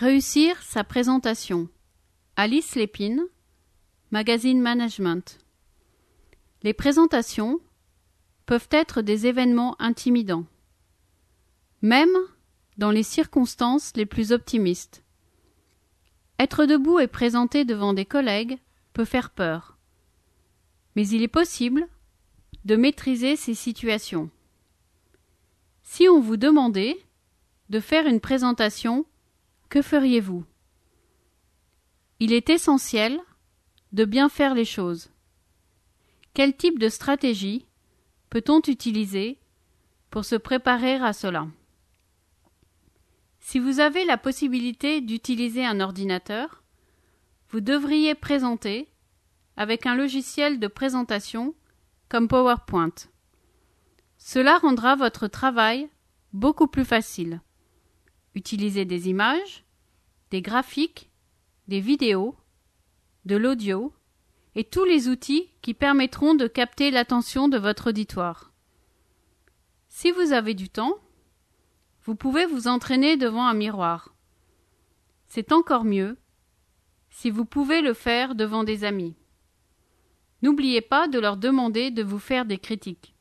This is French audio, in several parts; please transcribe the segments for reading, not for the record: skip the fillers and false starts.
Réussir sa présentation. Alice Lépine, Magazine Management. Les présentations peuvent être des événements intimidants, même dans les circonstances les plus optimistes. Être debout et présenter devant des collègues peut faire peur, mais il est possible de maîtriser ces situations. Si on vous demandait de faire une présentation, que feriez-vous? Il est essentiel de bien faire les choses. Quel type de stratégie peut-on utiliser pour se préparer à cela? Si vous avez la possibilité d'utiliser un ordinateur, vous devriez présenter avec un logiciel de présentation comme PowerPoint. Cela rendra votre travail beaucoup plus facile. Utilisez des images, des graphiques, des vidéos, de l'audio et tous les outils qui permettront de capter l'attention de votre auditoire. Si vous avez du temps, vous pouvez vous entraîner devant un miroir. C'est encore mieux si vous pouvez le faire devant des amis. N'oubliez pas de leur demander de vous faire des critiques.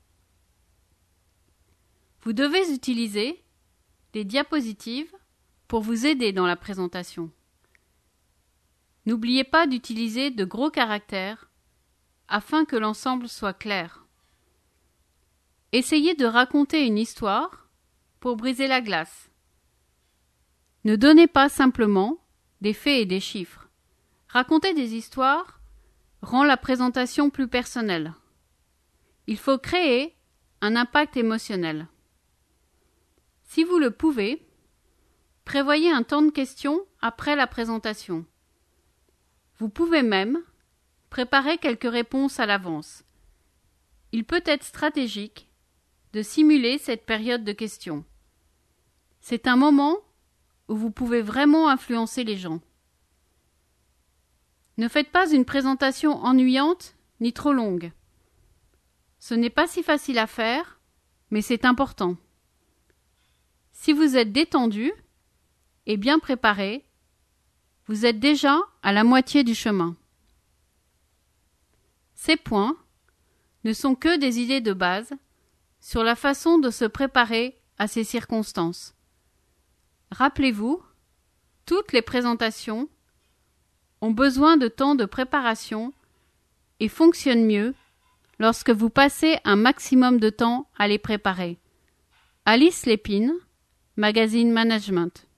Vous devez utiliser des diapositives pour vous aider dans la présentation. N'oubliez pas d'utiliser de gros caractères afin que l'ensemble soit clair. Essayez de raconter une histoire pour briser la glace. Ne donnez pas simplement des faits et des chiffres. Raconter des histoires rend la présentation plus personnelle. Il faut créer un impact émotionnel. Si vous le pouvez, prévoyez un temps de questions après la présentation. Vous pouvez même préparer quelques réponses à l'avance. Il peut être stratégique de simuler cette période de questions. C'est un moment où vous pouvez vraiment influencer les gens. Ne faites pas une présentation ennuyante ni trop longue. Ce n'est pas si facile à faire, mais c'est important. Si vous êtes détendu et bien préparé, vous êtes déjà à la moitié du chemin. Ces points ne sont que des idées de base sur la façon de se préparer à ces circonstances. Rappelez-vous, toutes les présentations ont besoin de temps de préparation et fonctionnent mieux lorsque vous passez un maximum de temps à les préparer. Alice Lépine, Magazine Management.